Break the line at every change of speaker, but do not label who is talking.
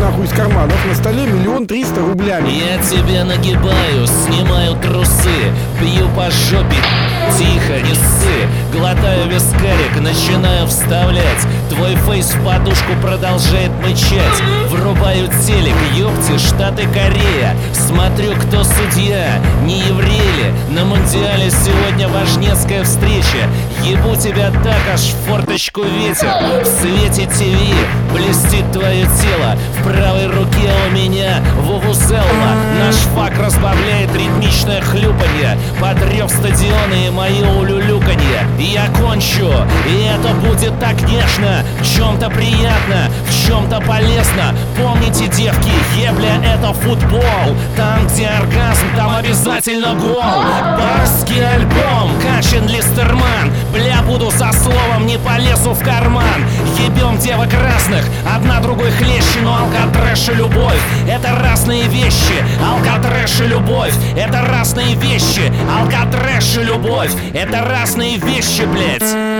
нахуй из карманов. На столе 1 300 000 рублями.
Я тебя нагибаю, снимаю трусы, бью по жопе, тихо, не ссы. Глотаю вискарик, начинаю вставлять. Твой фейс в подушку продолжает мычать. Врубаю телек, ёпти, Штаты Корея. Смотрю, кто судья, не еврей ли? На Мундиале сегодня важнецкая встреча. Ебу тебя так, аж в форточку ветер. В свете ТВ блестит твое тело. В правой руке у меня вувузелла. Наш фак разбавляет ритмичное хлюпанье. Подрёв стадионы и мое улюлюканье. Я кончу, и это будет так нежно. В чем-то приятно, в чем-то полезно. Помните, девки, ебля — это футбол. Там, где оргазм, там обязательно гол. Барский альбом, Качин Листерман. Бля, буду со словом, не полезу в карман. Ебем девок разных, одна другой хлеще. Но алкотрэш и любовь — это разные вещи. Алкотрэш и любовь — это разные вещи. Алкотрэш и любовь — это разные вещи, блять.